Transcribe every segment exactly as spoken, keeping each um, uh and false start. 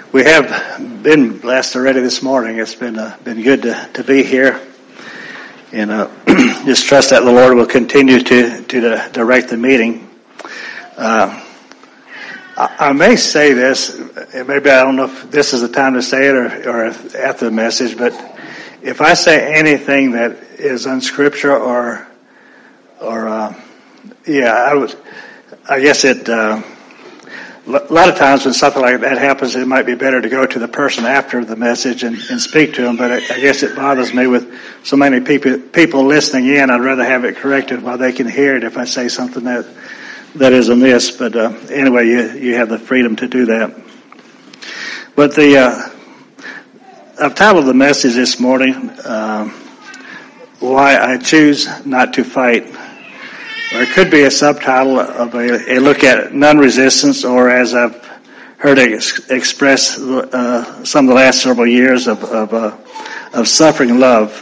We have been blessed already this morning. It's been uh, been good to, to be here, and uh, just trust that the Lord will continue to to direct the meeting. Uh, I, I may say this, and maybe I don't know if this is the time to say it or, or after the message, but if I say anything that is unscriptural or or uh, yeah, I would. I guess it. Uh, A lot of times when something like that happens, it might be better to go to the person after the message and, and speak to them. But I, I guess it bothers me with so many people people listening in. I'd rather have it corrected while they can hear it if I say something that that is amiss. But uh, anyway, you you have the freedom to do that. But the uh, I've titled the message this morning, uh, "Why I Choose Not to Fight." Or it could be a subtitle of a, a look at non-resistance, or as I've heard it ex- expressed uh, some of the last several years of of, uh, of suffering love.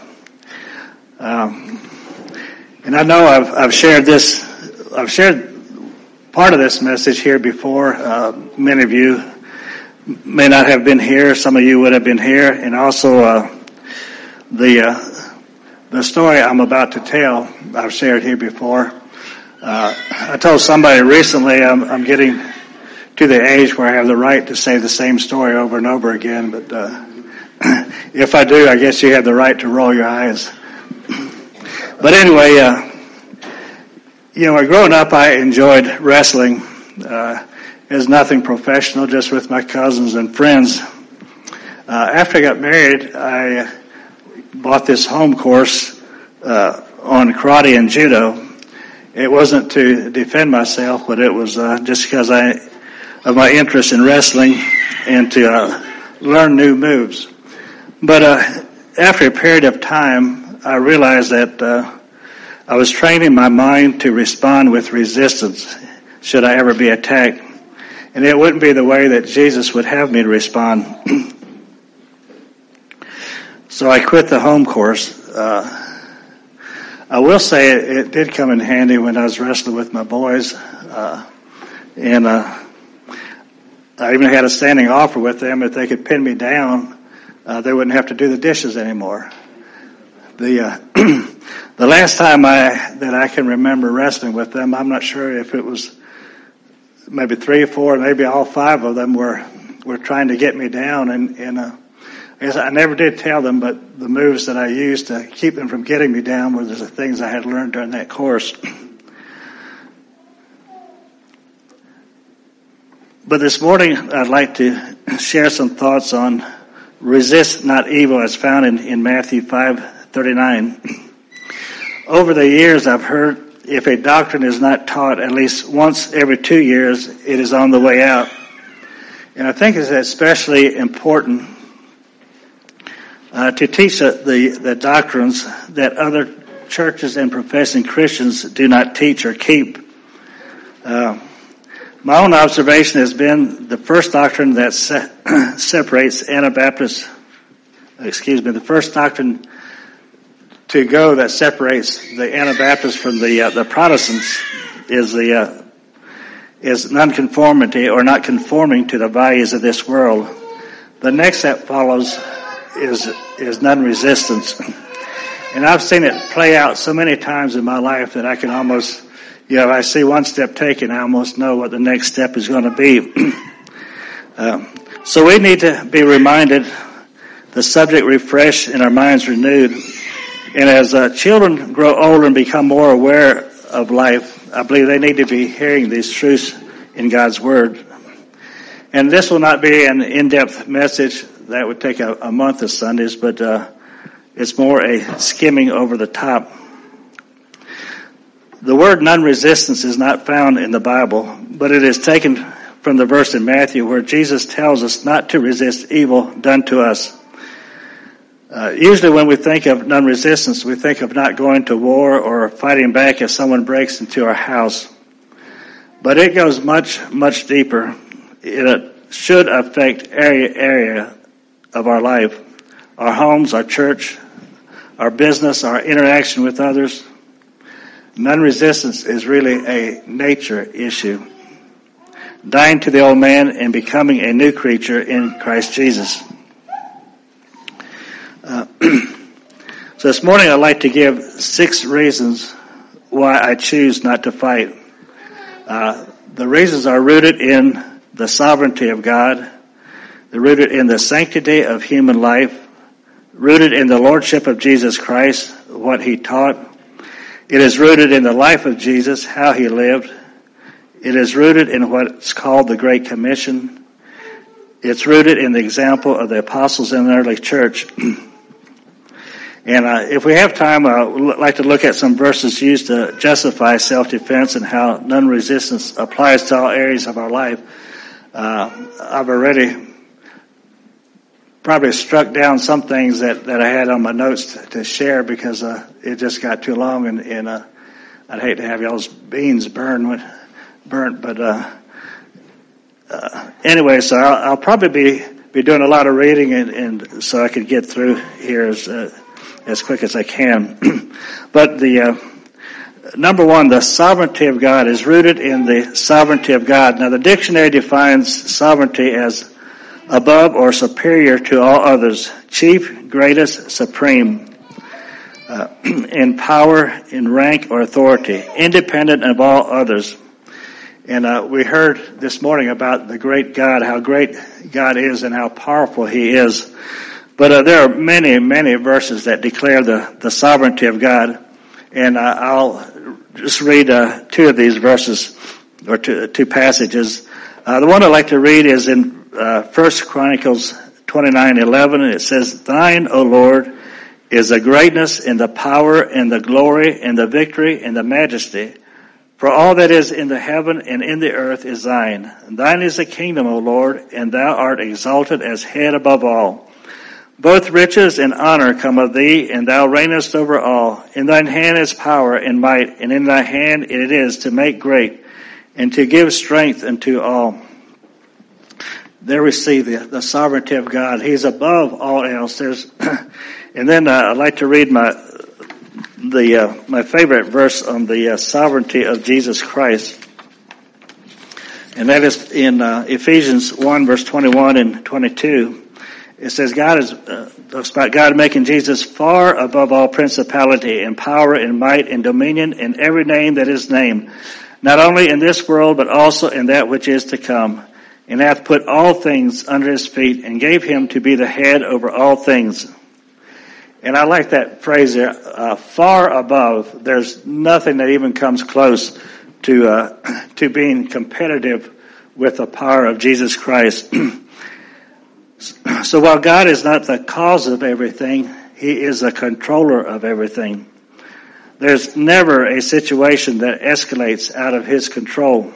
Um, and I know I've, I've shared this, I've shared part of this message here before. Uh, many of you may not have been here. Some of you would have been here, and also uh, the uh, the story I'm about to tell I've shared here before. Uh, I told somebody recently I'm, I'm getting to the age where I have the right to say the same story over and over again, but uh, if I do, I guess you have the right to roll your eyes. But anyway, uh, you know, growing up, I enjoyed wrestling. Uh, it was nothing professional, just with my cousins and friends. Uh, after I got married, I bought this home course uh, on karate and judo. It wasn't to defend myself, but it was uh, just because I of my interest in wrestling and to uh, learn new moves. But uh, after a period of time, I realized that uh, I was training my mind to respond with resistance should I ever be attacked, and it wouldn't be the way that Jesus would have me to respond. So I quit the home course. Uh, I will say it, it did come in handy when I was wrestling with my boys, uh, and uh, I even had a standing offer with them. If they could pin me down, uh, they wouldn't have to do the dishes anymore. The uh, the last time I that I can remember wrestling with them, I'm not sure if it was maybe three or four, maybe all five of them were were trying to get me down, and and. Uh, I guess I never did tell them, but the moves that I used to keep them from getting me down were the things I had learned during that course. But this morning, I'd like to share some thoughts on resist not evil as found in, in Matthew five thirty-nine. Over the years, I've heard if a doctrine is not taught at least once every two years, it is on the way out. And I think it's especially important Uh, to teach the, the, the doctrines that other churches and professing Christians do not teach or keep. Uh, my own observation has been the first doctrine that se- separates Anabaptists, excuse me, the first doctrine to go that separates the Anabaptists from the uh, the Protestants is the uh, is nonconformity, or not conforming to the values of this world. The next that follows is is non-resistance. And I've seen it play out so many times in my life that I can almost, you know, if I see one step taken, I almost know what the next step is going to be. uh, so we need to be reminded, the subject refreshed and our minds renewed. And as uh, children grow older and become more aware of life, I believe they need to be hearing these truths in God's Word. And this will not be an in-depth message. That would take a, a month of Sundays, but uh, it's more a skimming over the top. The word non-resistance is not found in the Bible, but it is taken from the verse in Matthew where Jesus tells us not to resist evil done to us. Uh, usually when we think of non-resistance, we think of not going to war or fighting back if someone breaks into our house. But it goes much, much deeper. It should affect area, area of our life, our homes, our church, our business, our interaction with others. Non-resistance is really a nature issue. dying to the old man and becoming a new creature in Christ Jesus. Uh, so this morning I'd like to give six reasons why I choose not to fight. Uh, the reasons are rooted in the sovereignty of God, they're rooted in the sanctity of human life, rooted in the lordship of Jesus Christ, what he taught. It is rooted in the life of Jesus, how he lived. It is rooted in what's called the Great Commission. It's rooted in the example of the apostles in the early church. And uh, if we have time, I'd like to look at some verses used to justify self-defense and how non-resistance applies to all areas of our life. Uh, I've already probably struck down some things that, that I had on my notes to, to share because uh, it just got too long, and, and uh, I'd hate to have y'all's beans burned, burnt. But uh, uh, anyway, so I'll, I'll probably be, be doing a lot of reading, and, and so I could get through here as uh, as quick as I can. But the uh, number one, the sovereignty of God is rooted in the sovereignty of God. Now, the dictionary defines sovereignty as above or superior to all others, chief, greatest, supreme, uh, in power, in rank or authority, independent of all others. And uh, we heard this morning about the great God, how great God is and how powerful he is. But uh, there are many, many verses that declare the, the sovereignty of God. And uh, I'll just read uh, two of these verses, or two, two passages. Uh, the one I'd like to read is in uh, First Chronicles twenty-nine eleven, and it says, "Thine, O Lord, is the greatness and the power and the glory and the victory and the majesty. For all that is in the heaven and in the earth is thine. Thine is the kingdom, O Lord, and thou art exalted as head above all. Both riches and honor come of thee, and thou reignest over all. In thine hand is power and might, and in thy hand it is to make great, and to give strength unto all." There we see the, the sovereignty of God. He's above all else. There's, and then uh, I'd like to read my the uh, my favorite verse on the uh, sovereignty of Jesus Christ, and that is in uh, Ephesians one, verse twenty-one and twenty-two. It says God is, uh, talks about God making Jesus far above all principality and power and might and dominion and every name that is named, not only in this world, but also in that which is to come, and hath put all things under his feet and gave him to be the head over all things. And I like that phrase there, uh, far above. There's nothing that even comes close to, uh, to being competitive with the power of Jesus Christ. So while God is not the cause of everything, he is the controller of everything. There's never a situation that escalates out of his control.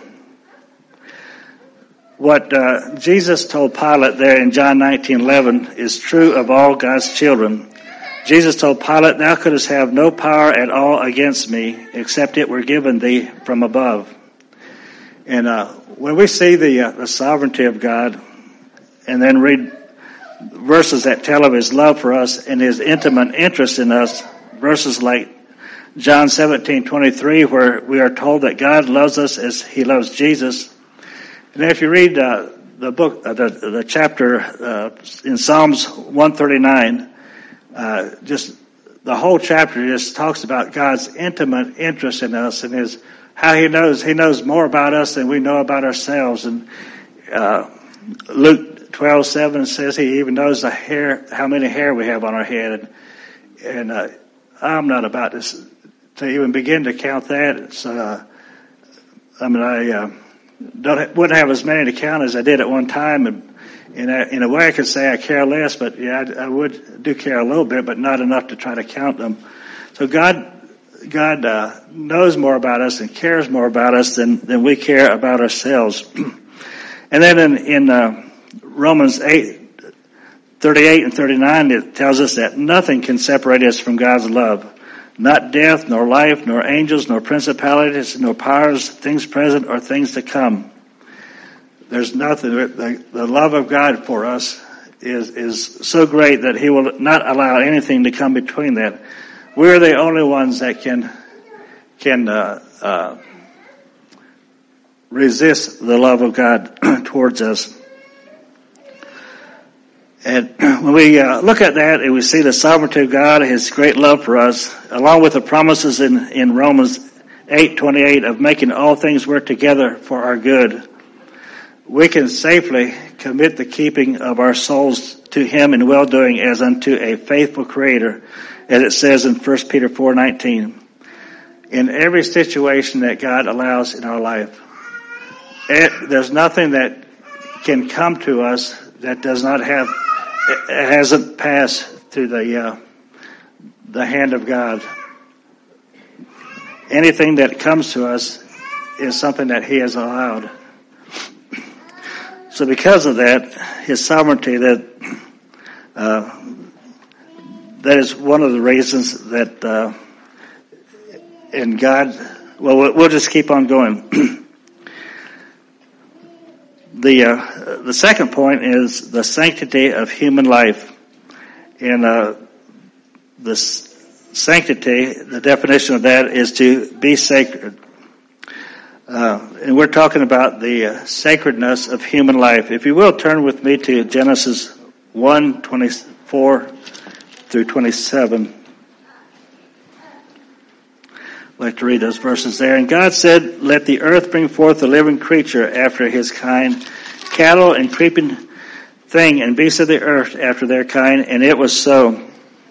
What uh, Jesus told Pilate there in John nineteen eleven is true of all God's children. Jesus told Pilate, "Thou couldst have no power at all against me, except it were given thee from above." And uh, when we see the, uh, the sovereignty of God, and then read verses that tell of his love for us and his intimate interest in us, verses like John seventeen twenty-three, where we are told that God loves us as he loves Jesus. And if you read uh, the book, uh, the, the chapter uh, in Psalms one thirty-nine, uh, just the whole chapter just talks about God's intimate interest in us and his how he knows he knows more about us than we know about ourselves. And uh, Luke twelve seven says he even knows the hair, how many hair we have on our head. And, and uh, I'm not about to, to even begin to count that. It's, uh, I mean, I uh, don't wouldn't have as many to count as I did at one time. And in a, in a way, I could say I care less, but yeah, I, I would do care a little bit, but not enough to try to count them. So God, God uh, knows more about us and cares more about us than than we care about ourselves. And then in in uh, Romans eight thirty-eight and thirty-nine, it tells us that nothing can separate us from God's love. Not death, nor life, nor angels, nor principalities, nor powers, things present or things to come. There's nothing. The, the love of God for us is is so great that he will not allow anything to come between that. We're the only ones that can can uh, uh, resist the love of God towards us. And when we uh, look at that and we see the sovereignty of God, His great love for us, along with the promises in, in Romans eight twenty-eight of making all things work together for our good, we can safely commit the keeping of our souls to Him in well-doing as unto a faithful Creator, as it says in First Peter four nineteen. In every situation that God allows in our life, it, there's nothing that can come to us that does not have, it hasn't passed through the uh, the hand of God. Anything that comes to us is something that He has allowed. So because of that, His sovereignty, that uh, that is one of the reasons that uh, in God, well, we'll just keep on going. the uh, the second point is the sanctity of human life. And uh, the sanctity, the definition of that is to be sacred. Uh, and we're talking about the uh, sacredness of human life. If you will, turn with me to Genesis one twenty-four through twenty-seven. I'd like to read those verses there. And God said, let the earth bring forth a living creature after his kind, cattle and creeping thing and beasts of the earth after their kind. And it was so.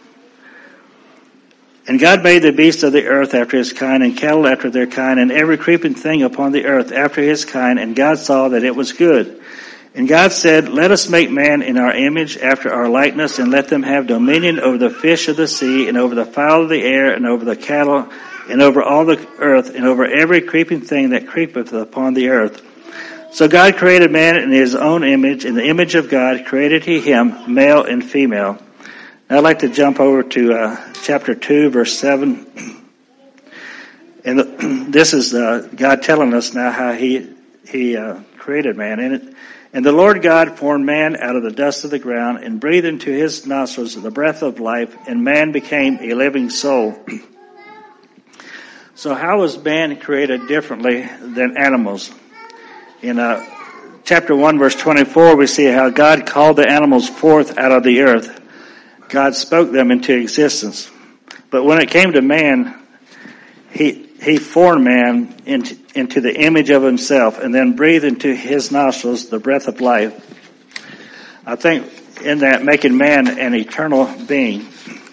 And God made the beasts of the earth after his kind, and cattle after their kind, and every creeping thing upon the earth after his kind. And God saw that it was good. And God said, let us make man in our image, after our likeness, and let them have dominion over the fish of the sea, and over the fowl of the air, and over the cattle, and over all the earth, and over every creeping thing that creepeth upon the earth. So God created man in his own image. In the image of God created he him, male and female. Now I'd like to jump over to uh, chapter two, verse seven. And the, this is uh, God telling us now how he he uh, created man. And, it, and the Lord God formed man out of the dust of the ground, and breathed into his nostrils the breath of life, and man became a living soul. So how was man created differently than animals? In uh, chapter one, verse twenty-four, we see how God called the animals forth out of the earth. God spoke them into existence. But when it came to man, he he formed man into, into the image of himself, and then breathed into his nostrils the breath of life. I think in that, making man an eternal being.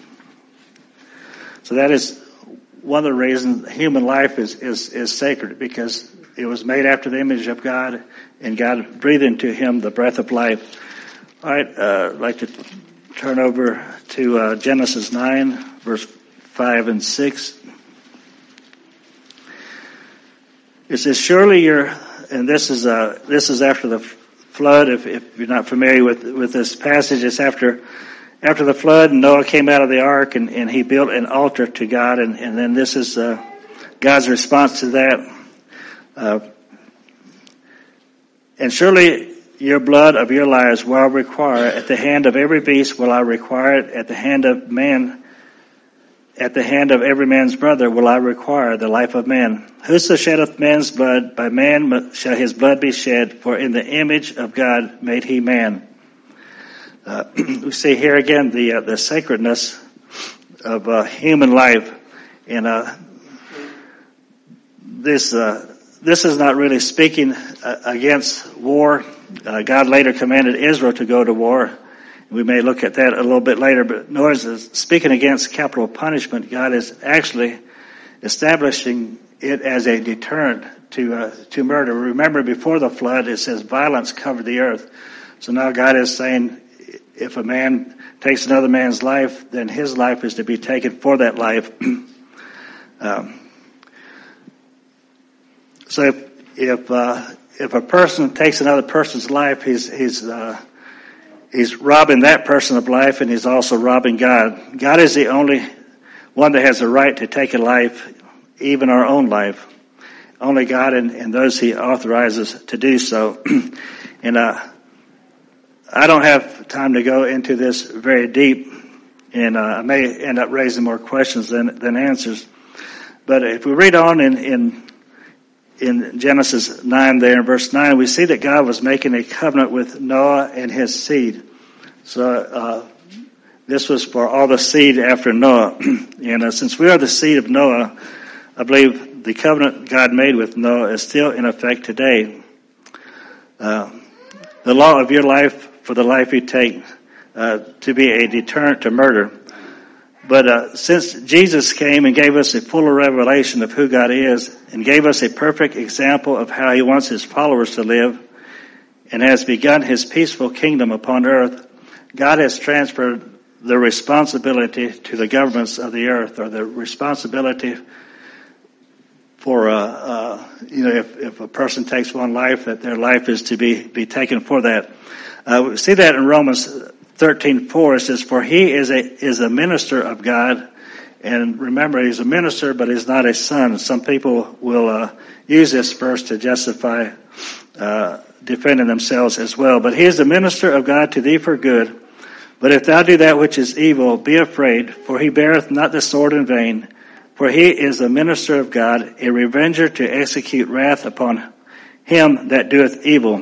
So that is one of the reasons human life is, is, is sacred, because it was made after the image of God, and God breathed into him the breath of life. All right, uh, I'd like to turn over to uh, Genesis nine, verse five and six. It says, surely you're, and this is uh, this is after the flood. If, if you're not familiar with with this passage, it's after after the flood, and Noah came out of the ark, and, and he built an altar to God, and, and then this is uh, God's response to that. Uh, and surely your blood of your lives will I require. At the hand of every beast will I require it. At the hand of man, at the hand of every man's brother will I require the life of man. Whoso sheddeth man's blood, by man shall his blood be shed, for in the image of God made he man. Uh, we see here again the uh, the sacredness of uh, human life. And uh, this uh, this is not really speaking uh, against war. Uh, God later commanded Israel to go to war. We may look at that a little bit later, but nor is it speaking against capital punishment. God is actually establishing it as a deterrent to uh, to murder. Remember, before the flood, it says violence covered the earth. So now God is saying, if a man takes another man's life, then his life is to be taken for that life. um, so if if uh, if a person takes another person's life, he's he's uh, he's robbing that person of life, and he's also robbing God. God is the only one that has the right to take a life, even our own life. Only God and, and those he authorizes to do so. and uh, I don't have time to go into this very deep, and uh, I may end up raising more questions than than answers. But if we read on in in, in Genesis nine there in verse nine, we see that God was making a covenant with Noah and his seed. So uh, this was for all the seed after Noah. And uh, since we are the seed of Noah, I believe the covenant God made with Noah is still in effect today. Uh, the law of your life for the life you take uh, to be a deterrent to murder. But uh, since Jesus came and gave us a fuller revelation of who God is and gave us a perfect example of how he wants his followers to live and has begun his peaceful kingdom upon earth, God has transferred the responsibility to the governments of the earth, or the responsibility for, uh, uh, you know, if, if a person takes one life, that their life is to be, be taken for that. Uh, we see that in Romans thirteen four, it says, for he is a, is a minister of God. And remember, he's a minister, but he's not a son. Some people will, uh, use this verse to justify, uh, defending themselves as well. But he is the minister of God to thee for good. But if thou do that which is evil, be afraid, for he beareth not the sword in vain. For he is a minister of God, a revenger to execute wrath upon him that doeth evil.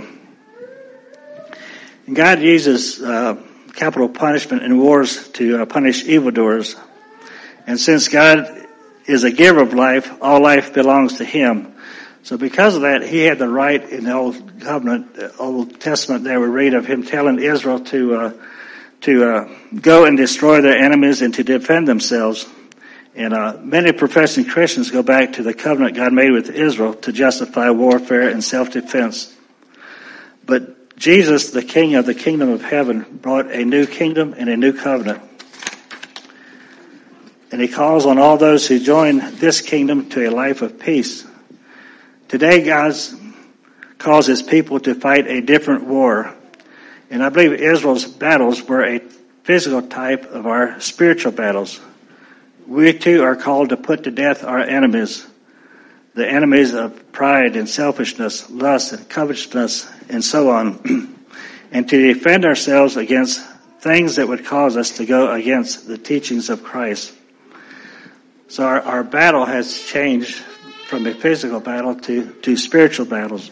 And God uses, uh, capital punishment in wars to uh, punish evildoers. And since God is a giver of life, all life belongs to him. So because of that, he had the right in the Old Covenant, uh, Old Testament there we read of him telling Israel to uh, to uh, go and destroy their enemies and to defend themselves. And uh, many professing Christians go back to the covenant God made with Israel to justify warfare and self-defense. But Jesus, the King of the kingdom of heaven, brought a new kingdom and a new covenant. And he calls on all those who join this kingdom to a life of peace. Today, God calls his people to fight a different war. And I believe Israel's battles were a physical type of our spiritual battles. We too are called to put to death our enemies. The enemies of pride and selfishness, lust and covetousness, and so on, and to defend ourselves against things that would cause us to go against the teachings of Christ. So our, our battle has changed from a physical battle to, to spiritual battles.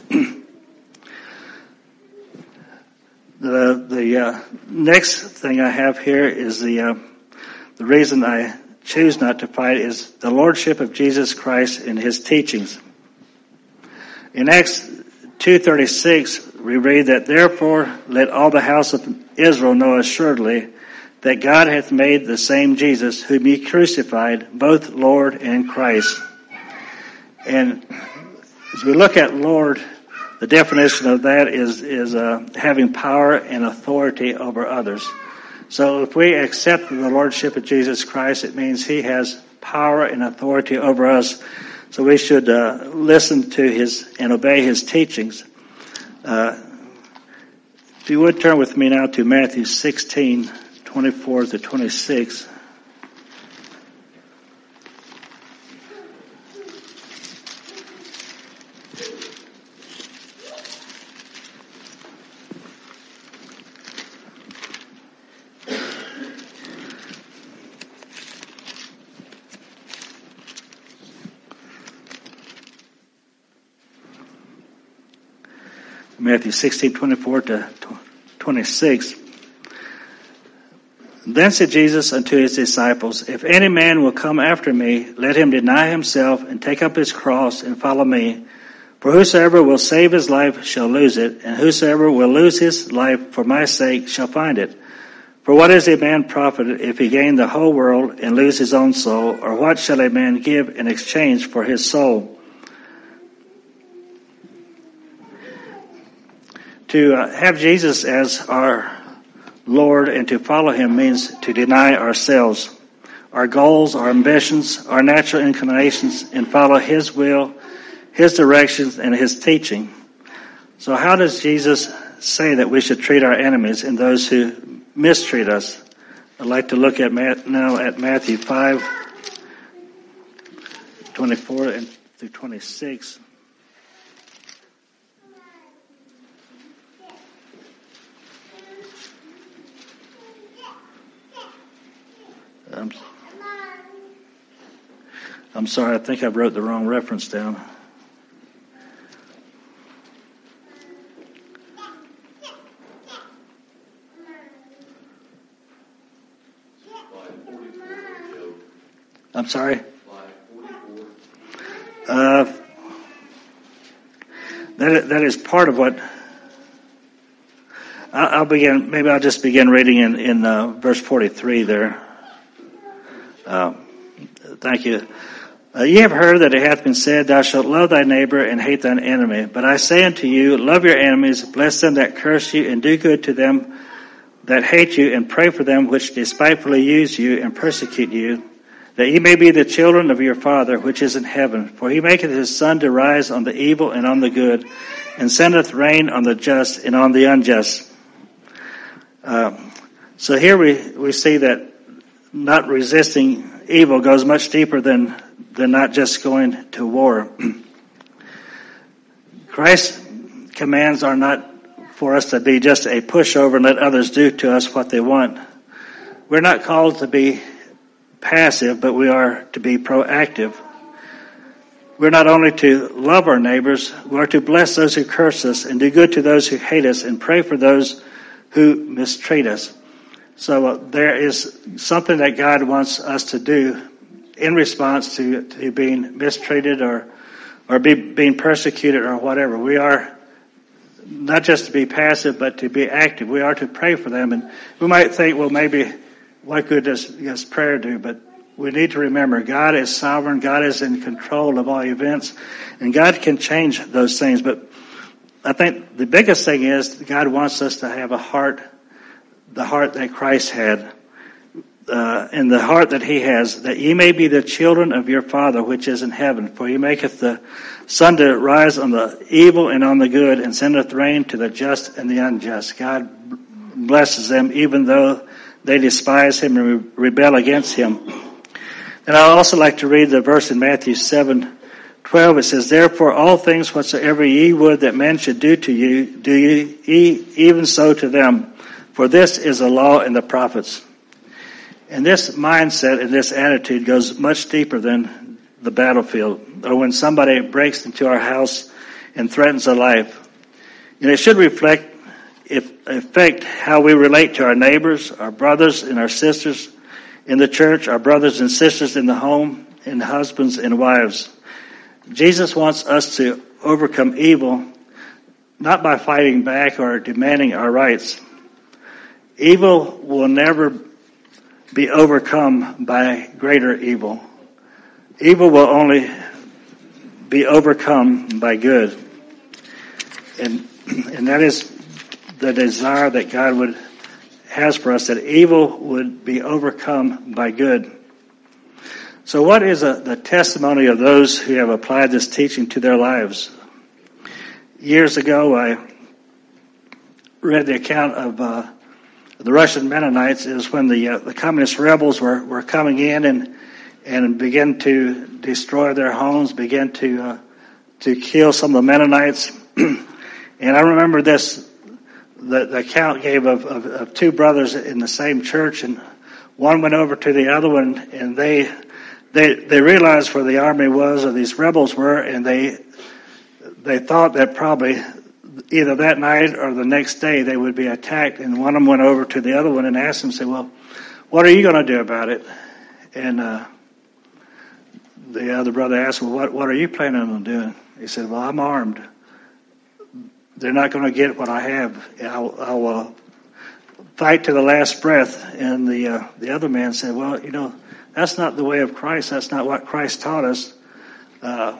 the the uh, next thing I have here is the uh, the reason I choose not to fight is the lordship of Jesus Christ and his teachings. In Acts two thirty-six, we read that, therefore let all the house of Israel know assuredly that God hath made the same Jesus whom ye crucified, both Lord and Christ. And as we look at Lord, the definition of that is, is uh, having power and authority over others. So if we accept the lordship of Jesus Christ, it means he has power and authority over us. So we should uh, listen to his and obey his teachings. Uh, if you would turn with me now to Matthew sixteen, twenty-four to twenty-six. Matthew sixteen, twenty-four to twenty-six. Then said Jesus unto his disciples, if any man will come after me, let him deny himself and take up his cross and follow me. For whosoever will save his life shall lose it, and whosoever will lose his life for my sake shall find it. For what is a man profited if he gain the whole world and lose his own soul? Or what shall a man give in exchange for his soul? To uh, have Jesus as our Lord and to follow him means to deny ourselves, our goals, our ambitions, our natural inclinations, and follow his will, his directions, and his teaching. So how does Jesus say that we should treat our enemies and those who mistreat us? I'd like to look at now at Matthew five, twenty-four and through twenty-six. I'm, I'm sorry, I think I wrote the wrong reference down. I'm sorry? Uh, that, that is part of what... I'll begin, maybe I'll just begin reading in, in uh, verse forty-three there. Uh, thank you. Uh, ye have heard that it hath been said, Thou shalt love thy neighbor and hate thine enemy. But I say unto you, love your enemies, bless them that curse you, and do good to them that hate you, and pray for them which despitefully use you and persecute you, that ye may be the children of your Father which is in heaven. For he maketh his sun to rise on the evil and on the good, and sendeth rain on the just and on the unjust. Uh, so here we, we see that not resisting evil goes much deeper than, than not just going to war. Christ's commands are not for us to be just a pushover and let others do to us what they want. We're not called to be passive, but we are to be proactive. We're not only to love our neighbors, we are to bless those who curse us and do good to those who hate us and pray for those who mistreat us. So uh, there is something that God wants us to do in response to, to being mistreated or or be, being persecuted or whatever. We are not just to be passive, but to be active. We are to pray for them. And we might think, well, maybe what good does, does prayer do? But we need to remember God is sovereign. God is in control of all events. And God can change those things. But I think the biggest thing is God wants us to have a heart, the heart that Christ had, uh, and the heart that he has, that ye may be the children of your Father which is in heaven. For he maketh the sun to rise on the evil and on the good, and sendeth rain to the just and the unjust. God blesses them even though they despise him and rebel against him. And I'd also like to read the verse in Matthew seven twelve. It says, Therefore all things whatsoever ye would that men should do to you, do ye even so to them. For this is the law and the prophets. And this mindset and this attitude goes much deeper than the battlefield, or when somebody breaks into our house and threatens a life. And it should reflect, if, affect how we relate to our neighbors, our brothers and our sisters in the church, our brothers and sisters in the home, and husbands and wives. Jesus wants us to overcome evil, not by fighting back or demanding our rights. Evil will never be overcome by greater evil. Evil will only be overcome by good. And, and that is the desire that God would has for us, that evil would be overcome by good. So what is a, the testimony of those who have applied this teaching to their lives? Years ago, I read the account of uh, the Russian Mennonites. It was when the uh, the communist rebels were, were coming in and and began to destroy their homes, began to uh, to kill some of the Mennonites. And I remember this, the, the account gave of, of, of two brothers in the same church, and one went over to the other one, and they they they realized where the army was, or these rebels were, and they they thought that probably either that night or the next day they would be attacked. And one of them went over to the other one and asked him, said, well, what are you going to do about it? And uh, the other brother asked, well, what, what are you planning on doing? He said, well, I'm armed. They're not going to get what I have. I'll, I'll uh, fight to the last breath. And the uh, the other man said, well, you know, that's not the way of Christ. That's not what Christ taught us. Uh,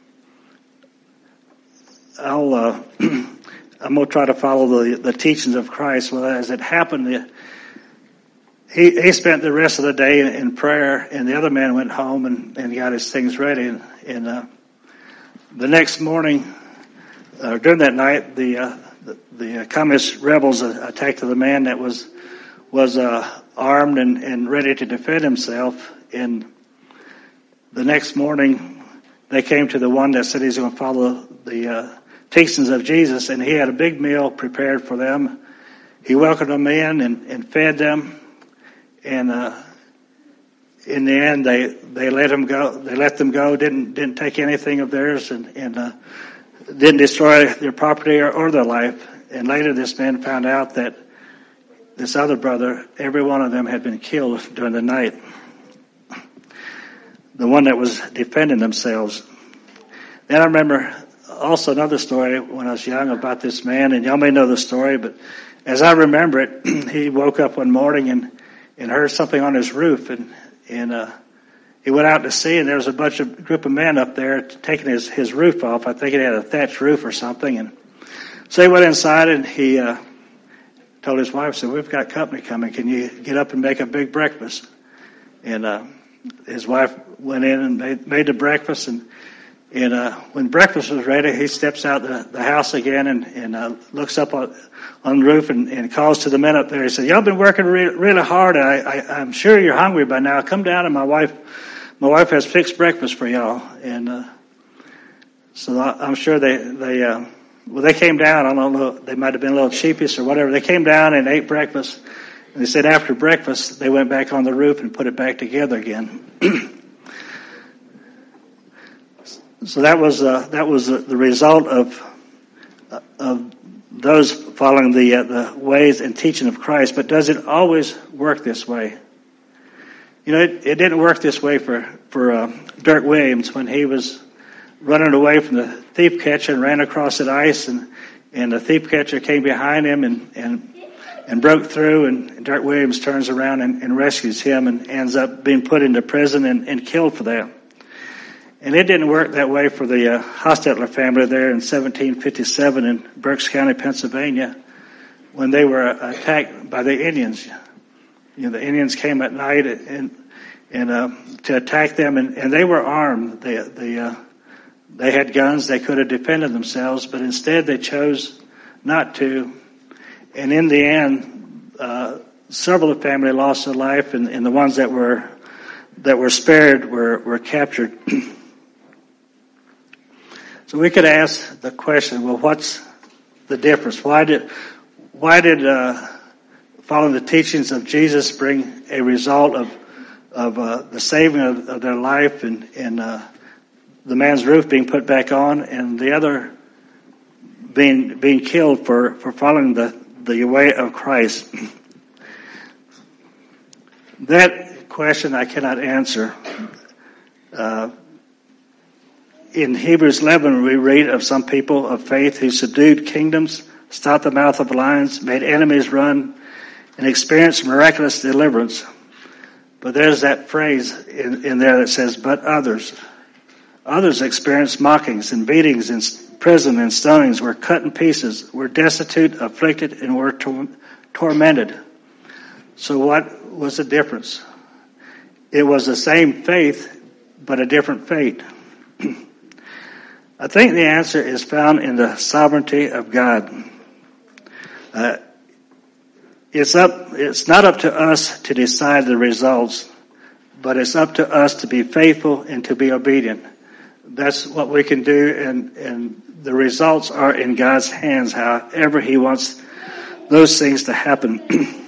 I'll, uh, I'm going to try to follow the, the teachings of Christ. Well, as it happened, the, he, he spent the rest of the day in, in prayer, and the other man went home and, and got his things ready. And, and uh, the next morning, uh, during that night, the, uh, the, the communist rebels attacked the man that was was uh, armed and, and ready to defend himself. And the next morning, they came to the one that said he's going to follow the uh, teachings of Jesus, and he had a big meal prepared for them. He welcomed them in and, and fed them, and uh, in the end, they, they let him go. They let them go. Didn't didn't take anything of theirs, and and uh, didn't destroy their property or, or their life. And later, this man found out that this other brother, every one of them had been killed during the night. the one that was defending themselves. Then I remember also another story when I was young about this man, and y'all may know the story, but as I remember it, he woke up one morning and, and heard something on his roof, and, and uh, he went out to see, and there was a bunch of group of men up there taking his, his roof off. I think it had a thatched roof or something, and so he went inside and he uh, told his wife, said, "We've got company coming. Can you get up and make a big breakfast?" And uh, his wife went in and made, made the breakfast, and And uh, when breakfast was ready, he steps out the, the house again and, and uh, looks up on, on the roof and, and calls to the men up there. He said, "Y'all been working re- really hard. I, I, I'm sure you're hungry by now. Come down, and my wife, my wife has fixed breakfast for y'all." And uh, so I, I'm sure they they uh, well they came down. I don't know. They might have been a little sheepish or whatever. They came down and ate breakfast. And they said after breakfast they went back on the roof and put it back together again. So that was uh, that was uh, the result of uh, of those following the uh, the ways and teaching of Christ. But does it always work this way? You know, it, it didn't work this way for for uh, Dirk Williams when he was running away from the thief catcher and ran across that ice, and and the thief catcher came behind him and and and broke through, and, and Dirk Williams turns around and, and rescues him and ends up being put into prison and, and killed for that. And it didn't work that way for the uh, Hostetler family there in seventeen fifty-seven in Berks County, Pennsylvania, when they were attacked by the Indians. You know, the Indians came at night and and uh, to attack them, and, and they were armed. They they uh, they had guns. They could have defended themselves, but instead they chose not to. And in the end, uh, several of the family lost their life, and, and the ones that were that were spared were were captured. So we could ask the question, well, what's the difference? Why did, why did uh, following the teachings of Jesus bring a result of of uh, the saving of, of their life and, and uh, the man's roof being put back on, and the other being being killed for, for following the, the way of Christ? That question I cannot answer. Uh, In Hebrews eleven, we read of some people of faith who subdued kingdoms, stopped the mouth of lions, made enemies run, and experienced miraculous deliverance. But there's that phrase in, in there that says, "but others." Others experienced mockings and beatings and prison and stonings, were cut in pieces, were destitute, afflicted, and were tor- tormented. So what was the difference? It was the same faith, but a different fate. I think the answer is found in the sovereignty of God. Uh, it's up. It's not up to us to decide the results, but it's up to us to be faithful and to be obedient. That's what we can do, and, and the results are in God's hands, however He wants those things to happen.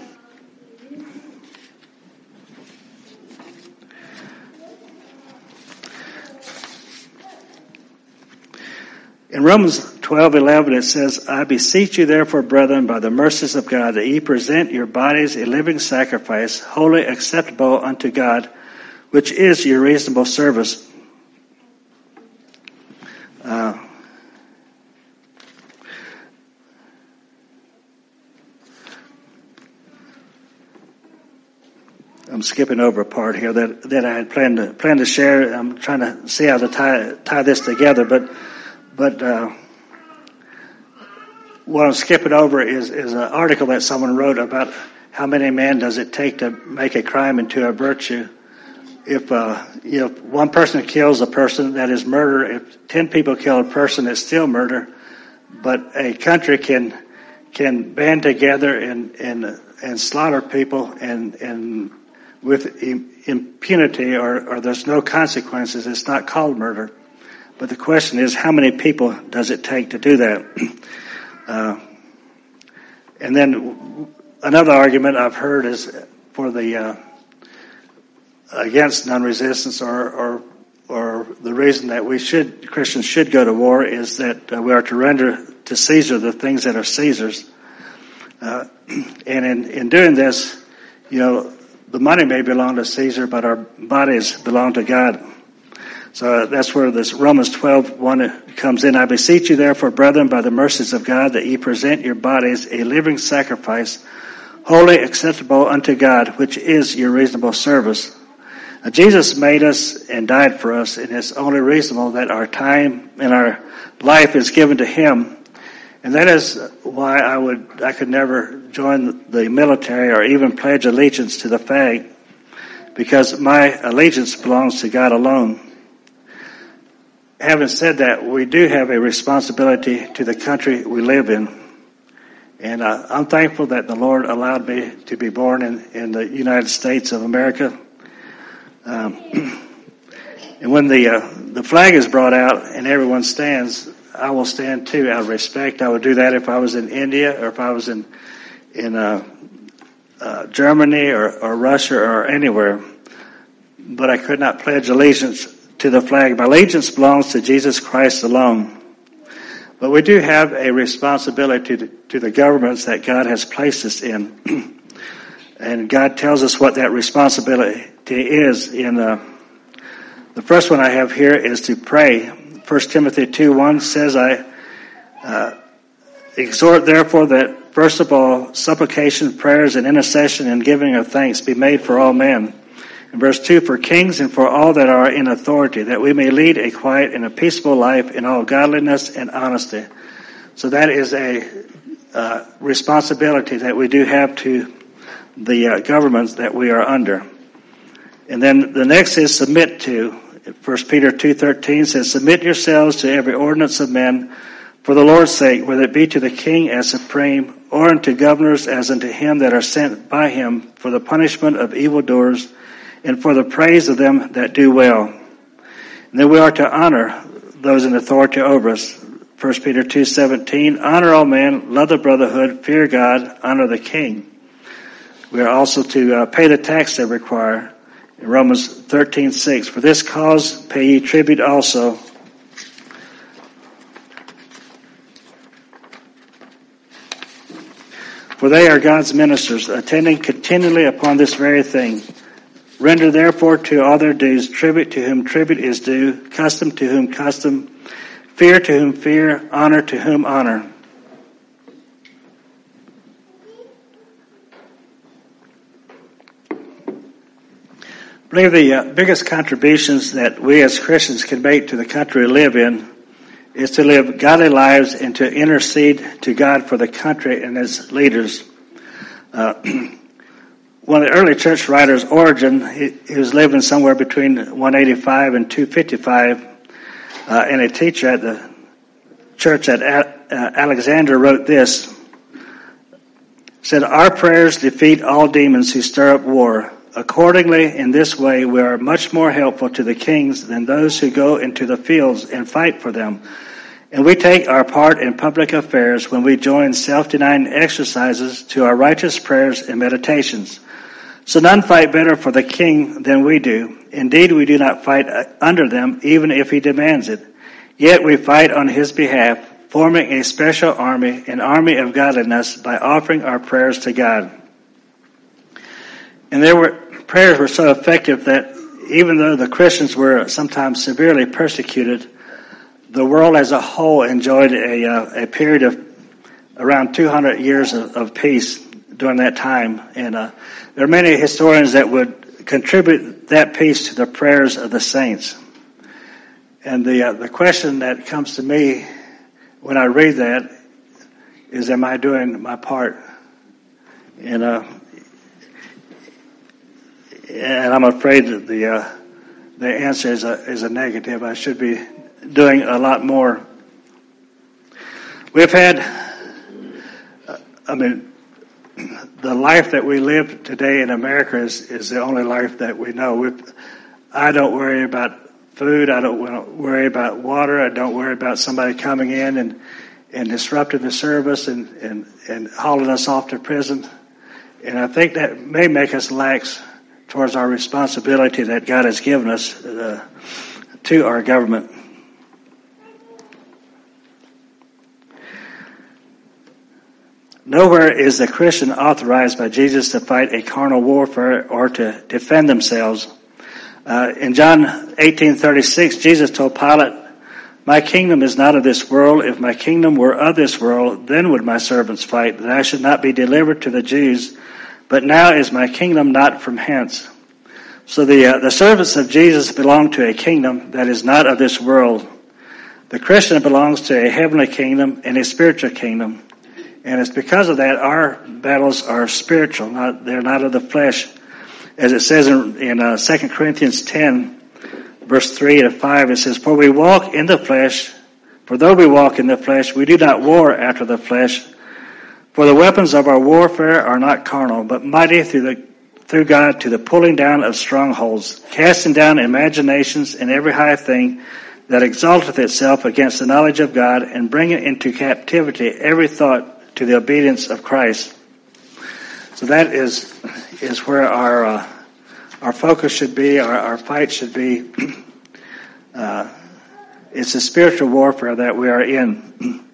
In Romans twelve eleven it says, "I beseech you therefore, brethren, by the mercies of God, that ye present your bodies a living sacrifice, wholly acceptable unto God, which is your reasonable service." Uh, I'm skipping over a part here that, that I had planned to planned to share. I'm trying to see how to tie tie this together, but. But uh, what I'm skipping over is, is an article that someone wrote about how many men does it take to make a crime into a virtue. If uh, you know, one person kills a person, that is murder. If ten people kill a person, it's still murder. But a country can can band together and and and slaughter people and and with impunity, or, or there's no consequences. It's not called murder. But the question is, how many people does it take to do that? Uh, and then another argument I've heard is for the uh, against non-resistance, or, or or the reason that we should Christians should go to war is that uh, we are to render to Caesar the things that are Caesar's. Uh, and in in doing this, you know, the money may belong to Caesar, but our bodies belong to God. So that's where this Romans twelve one comes in. I beseech you therefore, brethren, by the mercies of God, that ye present your bodies a living sacrifice, holy, acceptable unto God, which is your reasonable service. Now, Jesus made us and died for us, and it's only reasonable that our time and our life is given to Him. And that is why I would I could never join the military or even pledge allegiance to the flag, because my allegiance belongs to God alone. Having said that, we do have a responsibility to the country we live in. And uh, I'm thankful that the Lord allowed me to be born in, in the United States of America. Um, and when the uh, the flag is brought out and everyone stands, I will stand too out of respect. I would do that if I was in India or if I was in in uh, uh, Germany or, or Russia or anywhere. But I could not pledge allegiance to the flag. My allegiance belongs to Jesus Christ alone. But we do have a responsibility to, to the governments that God has placed us in. And God tells us what that responsibility is. In uh, the first one I have here is to pray. First Timothy two one says, I uh, exhort therefore that first of all supplication, prayers, and intercession and giving of thanks be made for all men. In verse two, for kings and for all that are in authority, that we may lead a quiet and a peaceable life in all godliness and honesty. So that is a uh, responsibility that we do have to the uh, governments that we are under. And then the next is submit to. First Peter two thirteen says, submit yourselves to every ordinance of men for the Lord's sake, whether it be to the king as supreme, or unto governors as unto him that are sent by him for the punishment of evildoers, and for the praise of them that do well. And then we are to honor those in authority over us. First Peter two seventeen, honor all men, love the brotherhood, fear God, honor the king. We are also to uh, pay the tax they require. In Romans thirteen six, for this cause pay ye tribute also. For they are God's ministers, attending continually upon this very thing. Render therefore to all their dues tribute to whom tribute is due, custom to whom custom, fear to whom fear, honor to whom honor. I believe the uh, biggest contributions that we as Christians can make to the country we live in is to live godly lives and to intercede to God for the country and its leaders. Uh, one of the early church writers, Origen, he, he was living somewhere between one eighty-five and two fifty-five, uh, and a teacher at the church at uh, Alexandria wrote this, said, our prayers defeat all demons who stir up war. Accordingly, in this way, we are much more helpful to the kings than those who go into the fields and fight for them. And we take our part in public affairs when we join self-denying exercises to our righteous prayers and meditations. So none fight better for the king than we do. Indeed, we do not fight under them, even if he demands it. Yet we fight on his behalf, forming a special army, an army of godliness, by offering our prayers to God. And there were prayers were so effective that even though the Christians were sometimes severely persecuted, the world as a whole enjoyed a, uh, a period of around two hundred years of, of peace during that time. And uh, there are many historians that would contribute that peace to the prayers of the saints. And the uh, the question that comes to me when I read that is, am I doing my part? And uh, and I'm afraid that the uh, the answer is a is a negative. I should be doing a lot more. We've had, uh, I mean, the life that we live today in America is, is the only life that we know. We've, I don't worry about food. I don't worry about water. I don't worry about somebody coming in and, and disrupting the service and, and, and hauling us off to prison. And I think that may make us lax towards our responsibility that God has given us uh, to our government. Nowhere is the Christian authorized by Jesus to fight a carnal warfare or to defend themselves. Uh, in John eighteen thirty-six, Jesus told Pilate, "My kingdom is not of this world. If my kingdom were of this world, then would my servants fight, that I should not be delivered to the Jews. But now is my kingdom not from hence." So the uh, the servants of Jesus belong to a kingdom that is not of this world. The Christian belongs to a heavenly kingdom and a spiritual kingdom. And it's because of that our battles are spiritual, not they're not of the flesh. As it says in, in uh, Second Corinthians ten, verse three to five, it says, "For we walk in the flesh, for though we walk in the flesh, we do not war after the flesh. For the weapons of our warfare are not carnal, but mighty through the through God to the pulling down of strongholds, casting down imaginations and every high thing that exalteth itself against the knowledge of God, and bringing into captivity every thought to the obedience of Christ." So that is is where our uh, our focus should be, our, our fight should be. Uh, it's a spiritual warfare that we are in.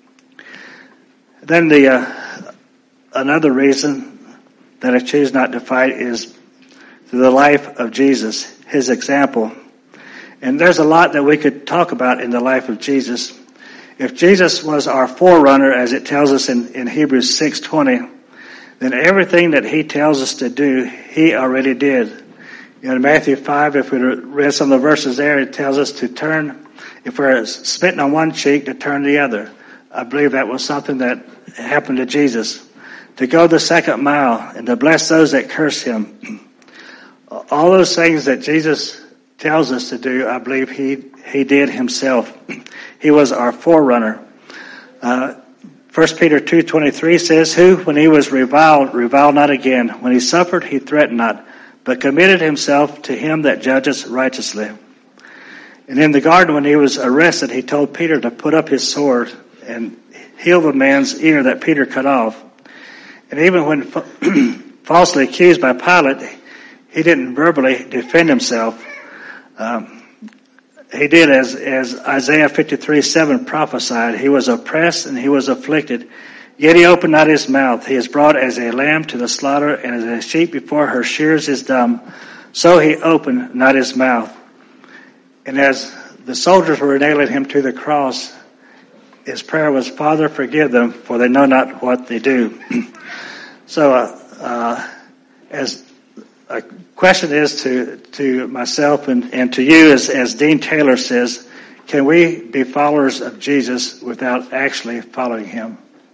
Then the uh, another reason that I choose not to fight is through the life of Jesus, his example. And there's a lot that we could talk about in the life of Jesus. If Jesus was our forerunner, as it tells us in, in Hebrews six twenty, then everything that he tells us to do, he already did. You know, in Matthew five, if we read some of the verses there, it tells us to turn, if we're spitting on one cheek, to turn the other. I believe that was something that happened to Jesus. To go the second mile and to bless those that curse him. All those things that Jesus tells us to do, I believe he, he did himself. He was our forerunner. Uh, First Peter two twenty-three says, "Who, when he was reviled, reviled not again. When he suffered, he threatened not, but committed himself to him that judges righteously." And in the garden, when he was arrested, he told Peter to put up his sword and heal the man's ear that Peter cut off. And even when falsely accused by Pilate, he didn't verbally defend himself. Um, he did as, as Isaiah fifty-three seven prophesied. He was oppressed and he was afflicted, yet he opened not his mouth. He is brought as a lamb to the slaughter, and as a sheep before her shears is dumb. So he opened not his mouth. And as the soldiers were nailing him to the cross, his prayer was, "Father, forgive them, for they know not what they do." So, uh, uh, as a question is to to myself and, and to you, as, as Dean Taylor says, can we be followers of Jesus without actually following him?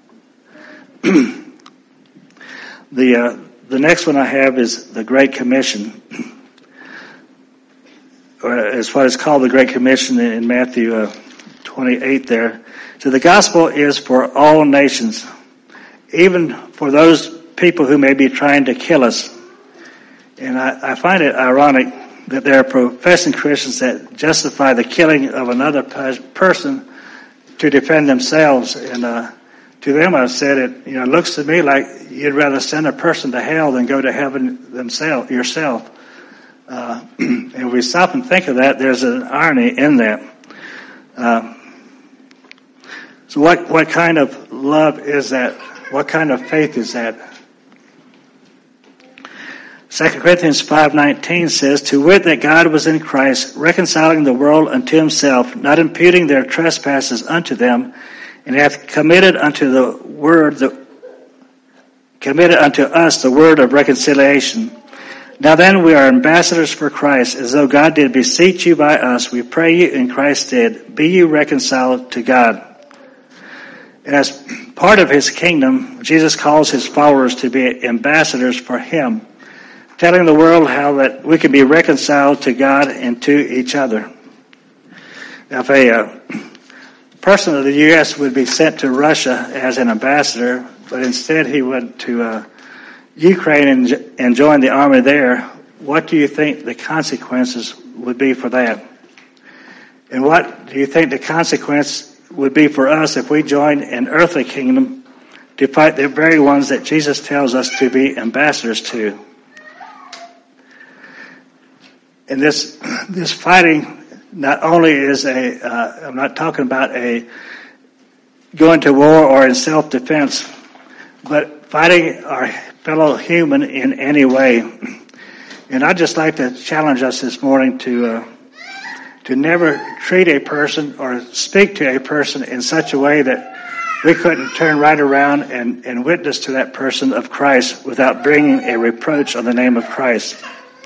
the uh, the next one I have is the Great Commission, or as what is called the Great Commission in Matthew uh, twenty-eight. There, so the gospel is for all nations, even for those people who may be trying to kill us. And I, I find it ironic that there are professing Christians that justify the killing of another person to defend themselves. And uh, to them I've said it, you know, it looks to me like you'd rather send a person to hell than go to heaven themselves, yourself. Uh, and if we stop and think of that, there's an irony in that. Uh, so what, what kind of love is that? What kind of faith is that? Second Corinthians five nineteen says, "To wit, that God was in Christ, reconciling the world unto himself, not imputing their trespasses unto them, and hath committed unto the word the committed unto us the word of reconciliation. Now then, we are ambassadors for Christ, as though God did beseech you by us. We pray you in Christ's stead, be you reconciled to God." And as part of his kingdom, Jesus calls his followers to be ambassadors for him, telling the world how that we can be reconciled to God and to each other. Now, if a uh, person of the U S would be sent to Russia as an ambassador, but instead he went to uh, Ukraine and, and joined the army there, what do you think the consequences would be for that? And what do you think the consequence would be for us if we join an earthly kingdom to fight the very ones that Jesus tells us to be ambassadors to? And this this fighting not only is a, uh, I'm not talking about a going to war or in self-defense, but fighting our fellow human in any way. And I'd just like to challenge us this morning to uh, to never treat a person or speak to a person in such a way that we couldn't turn right around and, and witness to that person of Christ without bringing a reproach on the name of Christ.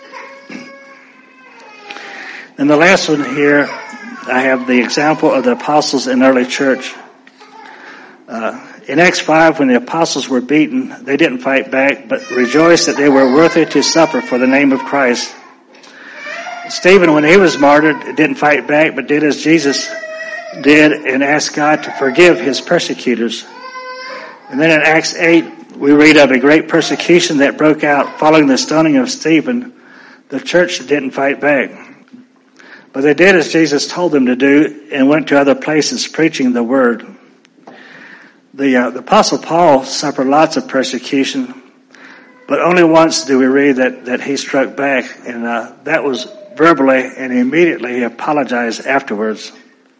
And the last one here, I have the example of the apostles in early church. Uh, in Acts five, when the apostles were beaten, they didn't fight back, but rejoiced that they were worthy to suffer for the name of Christ. Stephen, when he was martyred, didn't fight back, but did as Jesus did and asked God to forgive his persecutors. And then in Acts eight, we read of a great persecution that broke out following the stoning of Stephen. The church didn't fight back, but they did as Jesus told them to do and went to other places preaching the word. The, uh, the Apostle Paul suffered lots of persecution, but only once do we read that, that he struck back, and uh, that was verbally, and immediately he apologized afterwards.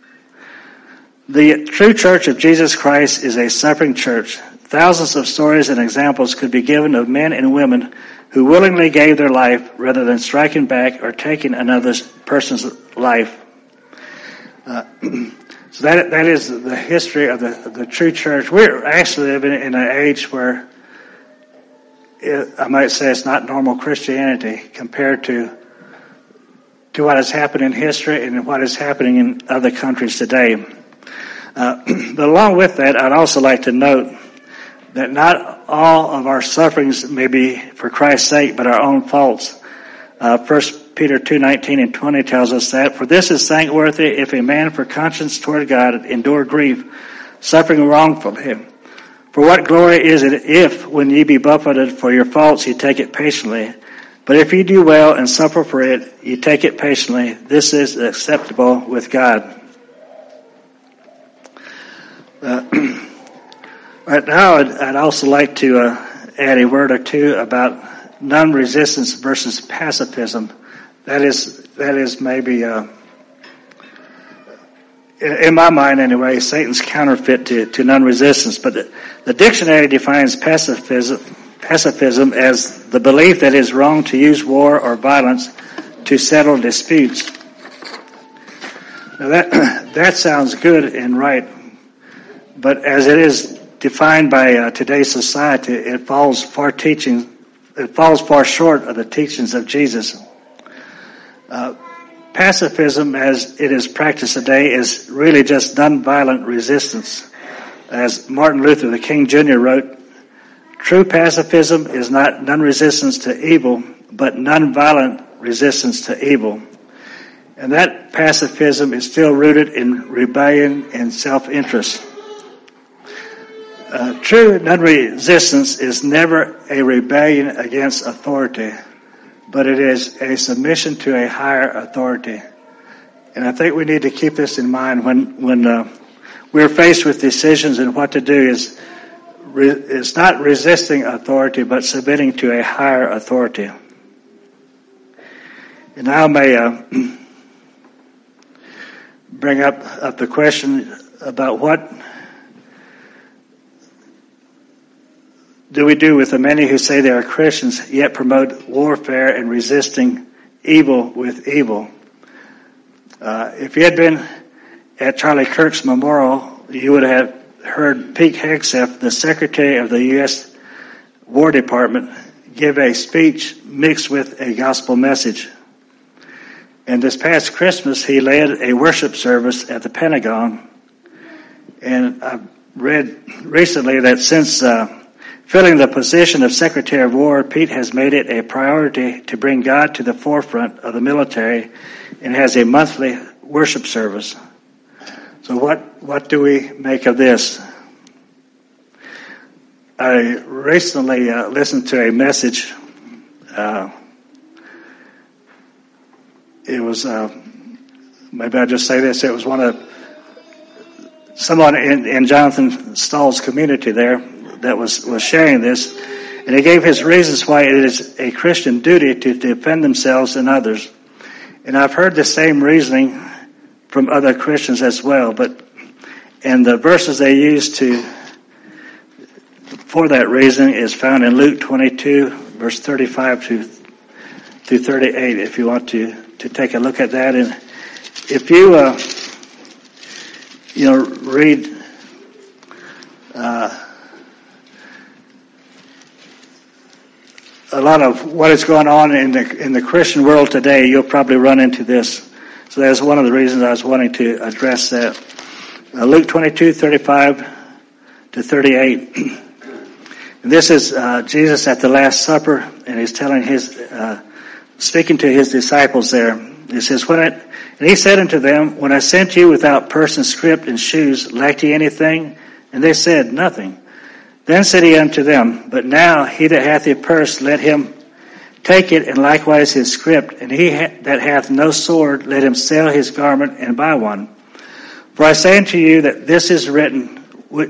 The true church of Jesus Christ is a suffering church. Thousands of stories and examples could be given of men and women who willingly gave their life rather than striking back or taking another person's life. Uh, so that that is the history of the, of the true church. We're actually living in an age where it, I might say it's not normal Christianity compared to to what has happened in history and what is happening in other countries today. Uh, but along with that, I'd also like to note that not all of our sufferings may be for Christ's sake, but our own faults. Uh, First Peter two nineteen and twenty tells us that, for this is thankworthy if a man for conscience toward God endure grief, suffering wrongfully. For what glory is it if, when ye be buffeted for your faults, ye take it patiently? But if ye do well and suffer for it, ye take it patiently. This is acceptable with God. Uh, right now, I'd, I'd also like to uh, add a word or two about non-resistance versus pacifism. That is, that is maybe, uh, in, in my mind anyway, Satan's counterfeit to, to non-resistance. But the, the dictionary defines pacifism. Pacifism as the belief that it is wrong to use war or violence to settle disputes. Now that that sounds good and right, but as it is defined by uh, today's society, it falls far teaching. It falls far short of the teachings of Jesus. Uh, pacifism, as it is practiced today, is really just nonviolent resistance. As Martin Luther King Junior wrote, true pacifism is not non-resistance to evil, but non-violent resistance to evil. And that pacifism is still rooted in rebellion and self-interest. Uh, true non-resistance is never a rebellion against authority, but it is a submission to a higher authority. And I think we need to keep this in mind when, when uh, we're faced with decisions and what to do is It's not resisting authority, but submitting to a higher authority. And now I may uh, bring up, up the question about what do we do with the many who say they are Christians, yet promote warfare and resisting evil with evil. Uh, if you had been at Charlie Kirk's memorial, you would have heard Pete Hegseth, the Secretary of the U S War Department, give a speech mixed with a gospel message. And this past Christmas, he led a worship service at the Pentagon. And I've read recently that since uh, filling the position of Secretary of War, Pete has made it a priority to bring God to the forefront of the military and has a monthly worship service. So what, what do we make of this? I recently uh, listened to a message. Uh, it was, uh, maybe I'll just say this, it was one of, someone in, in Jonathan Stahl's community there that was, was sharing this, and he gave his reasons why it is a Christian duty to defend themselves and others. And I've heard the same reasoning from other Christians as well, but and the verses they use to for that reason is found in Luke twenty-two, verse thirty-five to through thirty-eight, if you want to, to take a look at that. And if you, uh, you know, read uh, a lot of what is going on in the in the Christian world today, you'll probably run into this. So that's one of the reasons I was wanting to address that. Uh, Luke twenty-two, thirty-five to thirty-eight. And this is uh, Jesus at the Last Supper, and he's telling his, uh, speaking to his disciples there. He says, "When I, and he said unto them, When I sent you without purse and scrip and shoes, lacked ye anything? And they said, Nothing. Then said he unto them, But now he that hath a purse, let him take it, and likewise his scrip. And he ha- that hath no sword, let him sell his garment and buy one. For I say unto you that this is written,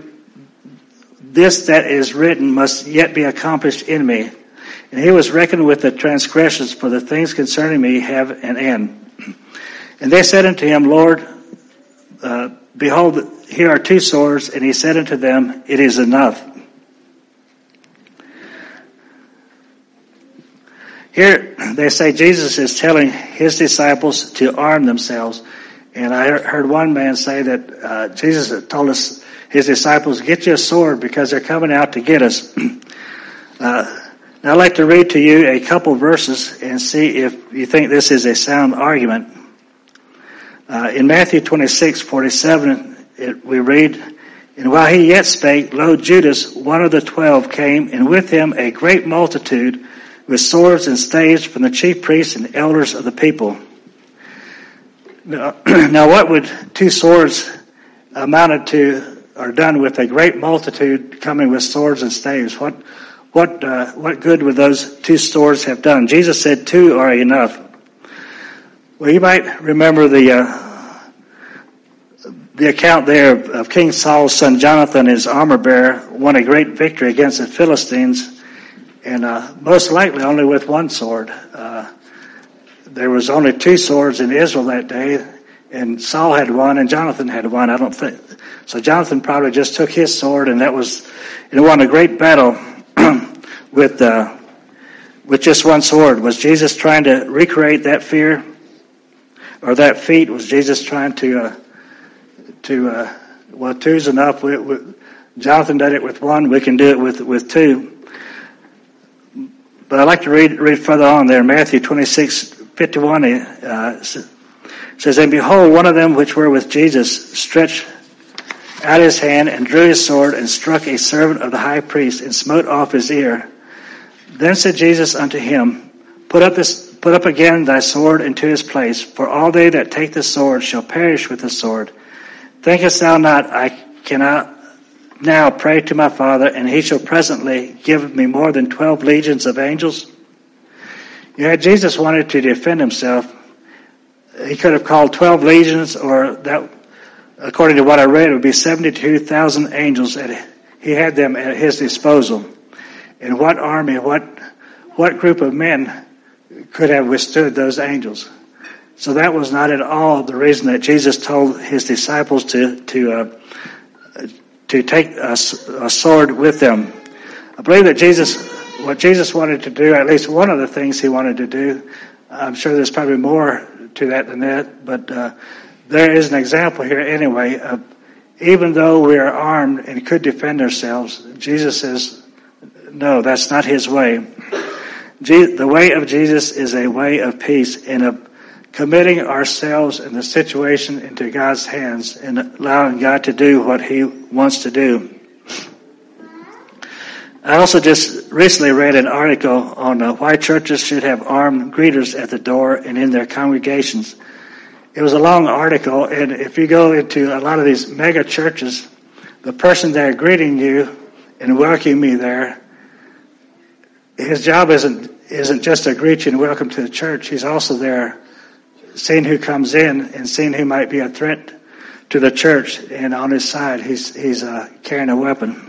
this that is written must yet be accomplished in me. And he was reckoned with the transgressors, for the things concerning me have an end. And they said unto him, Lord, uh, behold, here are two swords. And he said unto them, It is enough. Here they say Jesus is telling his disciples to arm themselves. And I heard one man say that uh, Jesus had told us, his disciples, get you a sword because they're coming out to get us. uh, now I'd like to read to you a couple verses and see if you think this is a sound argument. Uh, in Matthew twenty-six, forty-seven, it, we read, And while he yet spake, lo, Judas, one of the twelve, came, and with him a great multitude with swords and staves from the chief priests and elders of the people. Now, now what would two swords amounted to or done with a great multitude coming with swords and staves? What what uh, what good would those two swords have done? Jesus said two are enough. Well, you might remember the uh, the account there of, of King Saul's son Jonathan, his armor bearer, won a great victory against the Philistines, and uh, most likely only with one sword. Uh, there was only two swords in Israel that day, and Saul had one and Jonathan had one. I don't think so. Jonathan probably just took his sword, and that was, and won a great battle with uh, with just one sword. Was Jesus trying to recreate that fear or that feat? Was Jesus trying to uh, to uh, well, two's enough. We, we, Jonathan did it with one. We can do it with with two. But I'd like to read read further on there. Matthew twenty-six fifty-one uh, says, And behold, one of them which were with Jesus stretched out his hand and drew his sword and struck a servant of the high priest and smote off his ear. Then said Jesus unto him, Put up this, put up again thy sword into his place, for all they that take the sword shall perish with the sword. Thinkest thou not I cannot now pray to my Father, and he shall presently give me more than twelve legions of angels? You know, Jesus wanted to defend himself. He could have called twelve legions, or that, according to what I read, it would be seventy-two thousand angels. At, he had them at his disposal. And what army, what what group of men could have withstood those angels? So that was not at all the reason that Jesus told his disciples to to uh, to take a, a sword with them. I believe that Jesus, what Jesus wanted to do, at least one of the things he wanted to do, I'm sure there's probably more to that than that, but uh, there is an example here anyway of, even though we are armed and could defend ourselves, Jesus says, no, that's not his way. Je- the way of Jesus is a way of peace and of committing ourselves and the situation into God's hands and allowing God to do what he wants to do. I also just recently read an article on uh, why churches should have armed greeters at the door and in their congregations. It was a long article, and if you go into a lot of these mega churches, the person there greeting you and welcoming you there, his job isn't isn't just to greet you and welcome to the church. He's also there seeing who comes in and seeing who might be a threat to the church, and on his side he's he's uh, carrying a weapon.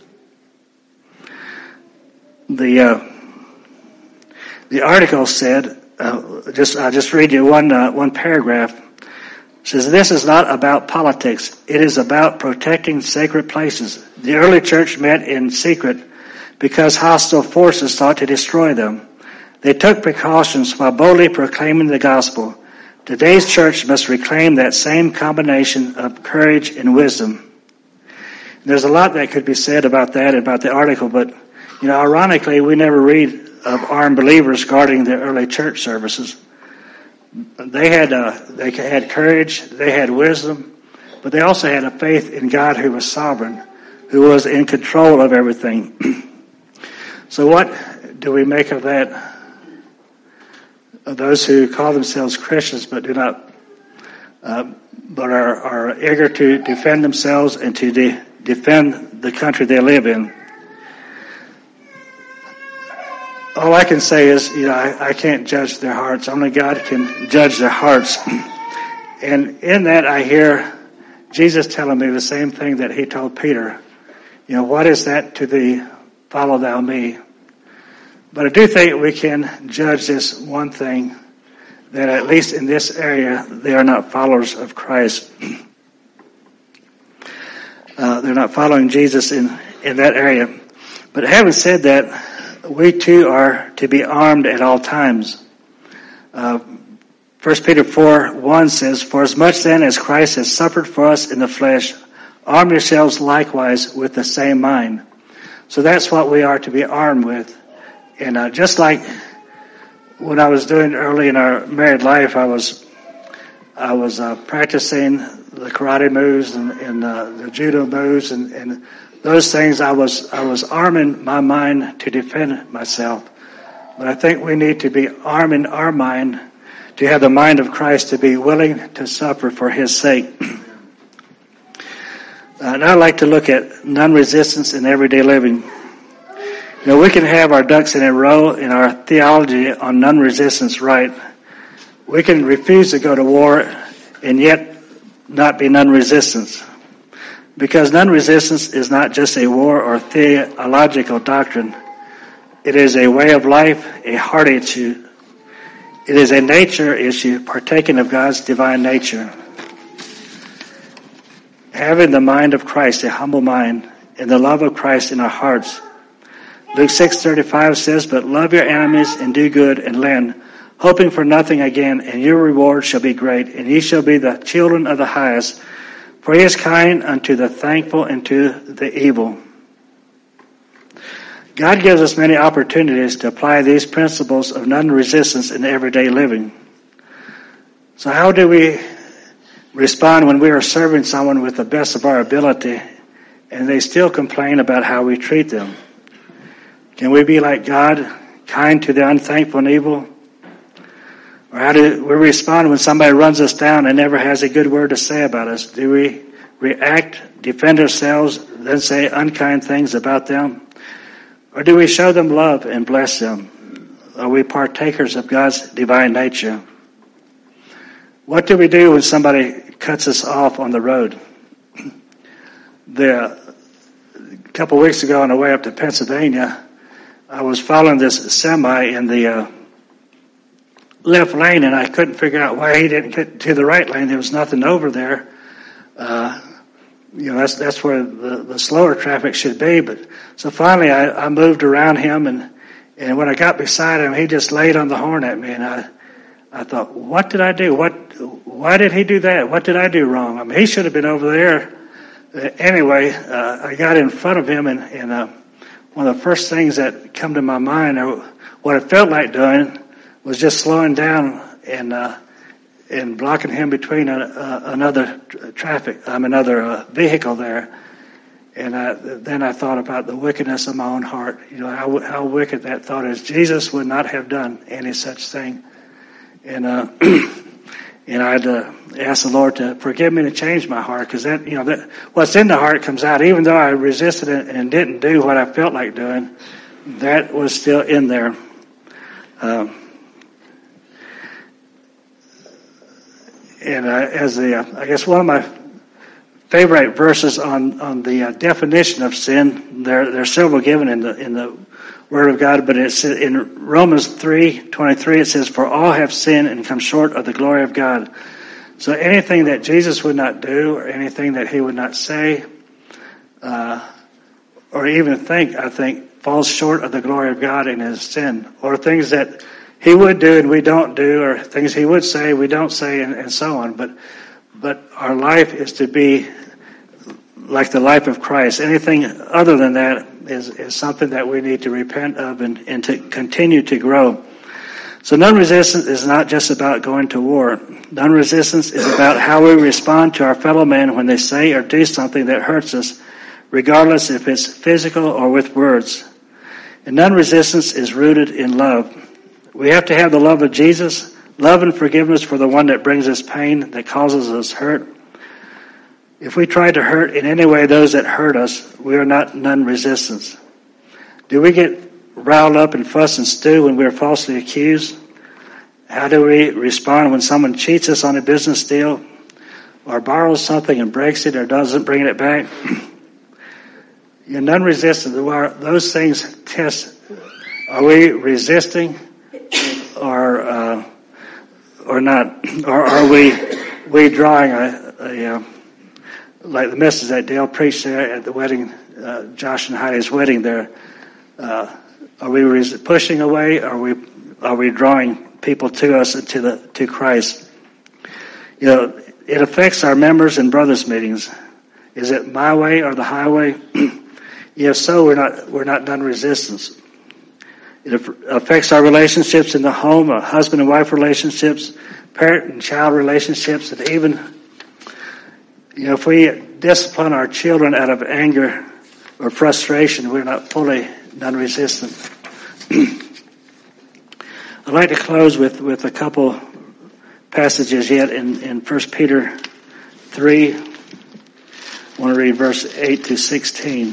The uh, the article said, uh, just I'll just read you one uh, one paragraph. It says, this is not about politics. It is about protecting sacred places. The early church met in secret because hostile forces sought to destroy them. They took precautions while boldly proclaiming the gospel. Today's church must reclaim that same combination of courage and wisdom. There's a lot that could be said about that, about the article, but, you know, ironically, we never read of armed believers guarding the early church services. They had, uh, they had courage, they had wisdom, but they also had a faith in God who was sovereign, who was in control of everything. So what do we make of that? Of those who call themselves Christians but do not, uh, but are, are eager to defend themselves and to de- defend the country they live in. All I can say is, you know, I, I can't judge their hearts. Only God can judge their hearts. And in that I hear Jesus telling me the same thing that he told Peter. You know, what is that to thee? Follow thou me. But I do think we can judge this one thing, that at least in this area, they are not followers of Christ. Uh, they're not following Jesus in, in that area. But having said that, we too are to be armed at all times. Uh, First Peter four one says, For as much then as Christ has suffered for us in the flesh, arm yourselves likewise with the same mind. So that's what we are to be armed with. And uh, just like when I was doing early in our married life, I was I was uh, practicing the karate moves and, and uh, the judo moves and, and those things. I was I was arming my mind to defend myself. But I think we need to be arming our mind to have the mind of Christ, to be willing to suffer for His sake. Uh, and I'd like to look at non-resistance in everyday living. You know, we can have our ducks in a row in our theology on non-resistance right. We can refuse to go to war and yet not be non-resistance. Because non-resistance is not just a war or theological doctrine. It is a way of life, a heart issue. It is a nature issue, partaking of God's divine nature. Having the mind of Christ, a humble mind, and the love of Christ in our hearts. Luke six thirty-five says, But love your enemies and do good and lend, hoping for nothing again, and your reward shall be great, and ye shall be the children of the highest. For he is kind unto the thankful and to the evil. God gives us many opportunities to apply these principles of non-resistance in everyday living. So how do we respond when we are serving someone with the best of our ability and they still complain about how we treat them? Can we be like God, kind to the unthankful and evil? Or how do we respond when somebody runs us down and never has a good word to say about us? Do we react, defend ourselves, then say unkind things about them? Or do we show them love and bless them? Are we partakers of God's divine nature? What do we do when somebody cuts us off on the road? The, a couple of weeks ago on the way up to Pennsylvania, I was following this semi in the uh, left lane, and I couldn't figure out why he didn't get to the right lane. There was nothing over there. Uh, you know, that's that's where the, the slower traffic should be. But so finally, I, I moved around him, and and when I got beside him, he just laid on the horn at me, and I I thought, what did I do? What? Why did he do that? What did I do wrong? I mean, he should have been over there. Uh, anyway, uh, I got in front of him, and and. Uh, One of the first things that come to my mind, or what it felt like doing, was just slowing down and uh, and blocking him between a, uh, another traffic, um, another uh, vehicle there. And I, then I thought about the wickedness of my own heart. You know how how wicked that thought is. Jesus would not have done any such thing. And uh, and I'd uh, ask the Lord to forgive me to change my heart, because that, you know, that what's in the heart comes out. Even though I resisted it and didn't do what I felt like doing, that was still in there. Um, and uh, as the, uh, I guess one of my favorite verses on on the uh, definition of sin, there there are several given in the in the Word of God, but it's in Romans three twenty-three. It says, "For all have sinned and come short of the glory of God." So anything that Jesus would not do, or anything that he would not say, uh, or even think, I think, falls short of the glory of God in his sin, or things that he would do and we don't do, or things he would say we don't say, and, and so on. But but our life is to be like the life of Christ. Anything other than that is, is something that we need to repent of and, and to continue to grow. So non-resistance is not just about going to war. Non-resistance is about how we respond to our fellow man when they say or do something that hurts us, regardless if it's physical or with words. And non-resistance is rooted in love. We have to have the love of Jesus, love and forgiveness for the one that brings us pain, that causes us hurt. If we try to hurt in any way those that hurt us, we are not non-resistance. Do we get riled up and fuss and stew when we are falsely accused? How do we respond when someone cheats us on a business deal, or borrows something and breaks it or doesn't bring it back? You're non-resistant. Those things test, are we resisting or uh, or not? Or are we we drawing a, a, a like the message that Dale preached there at the wedding, uh, Josh and Heidi's wedding there? Uh, are we res- pushing away? Or are we are we drawing people to us and to the to Christ? You know, it affects our members and brothers meetings. Is it my way or the highway? If so, we're not we're not non-resistance. It affects our relationships in the home, our husband and wife relationships, parent and child relationships, and even, you know, if we discipline our children out of anger or frustration, we're not fully non-resistant. I'd like to close with, with a couple passages yet in, in First Peter three. I want to read verse eight to sixteen.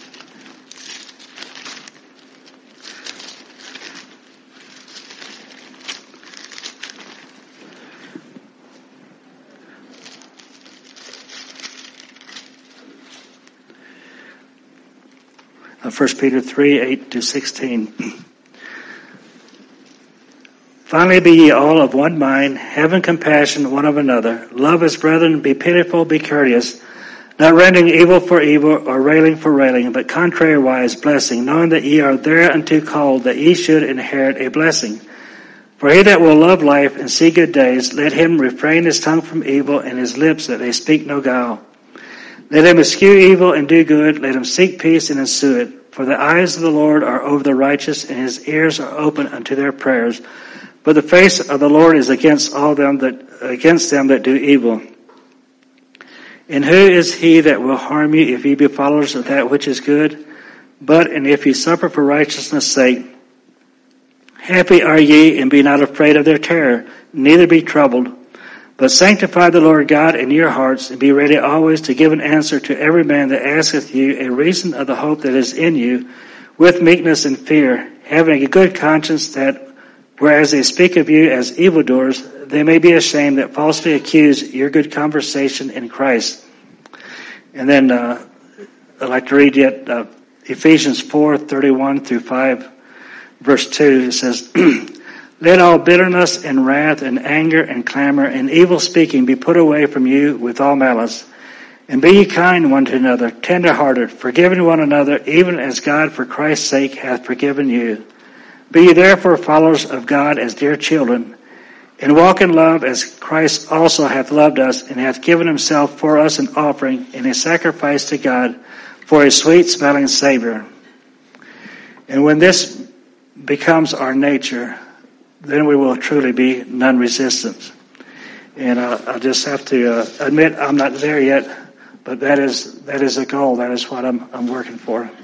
First Peter three, eight to sixteen. Finally be ye all of one mind, having compassion one of another. Love as brethren, be pitiful, be courteous, not rendering evil for evil or railing for railing, but contrariwise blessing, knowing that ye are thereunto called, that ye should inherit a blessing. For he that will love life and see good days, let him refrain his tongue from evil and his lips that they speak no guile. Let him eschew evil and do good. Let him seek peace and ensue it. For the eyes of the Lord are over the righteous, and his ears are open unto their prayers. But the face of the Lord is against all them that against them that do evil. And who is he that will harm you if ye be followers of that which is good? But and if ye suffer for righteousness' sake, happy are ye, and be not afraid of their terror, neither be troubled. But sanctify the Lord God in your hearts, and be ready always to give an answer to every man that asketh you a reason of the hope that is in you, with meekness and fear, having a good conscience, that whereas they speak of you as evildoers, they may be ashamed that falsely accuse your good conversation in Christ. And then uh, I'd like to read yet uh, Ephesians four, thirty-one through five, verse two. It says, Let all bitterness and wrath and anger and clamor and evil speaking be put away from you with all malice. And be ye kind one to another, tender-hearted, forgiving one another, even as God for Christ's sake hath forgiven you. Be ye therefore followers of God as dear children, and walk in love as Christ also hath loved us, and hath given himself for us an offering and a sacrifice to God for a sweet-smelling Savior. And when this becomes our nature, then we will truly be non-resistant. And uh, I just have to uh, admit I'm not there yet, but that is that is a goal. That is what I'm I'm working for.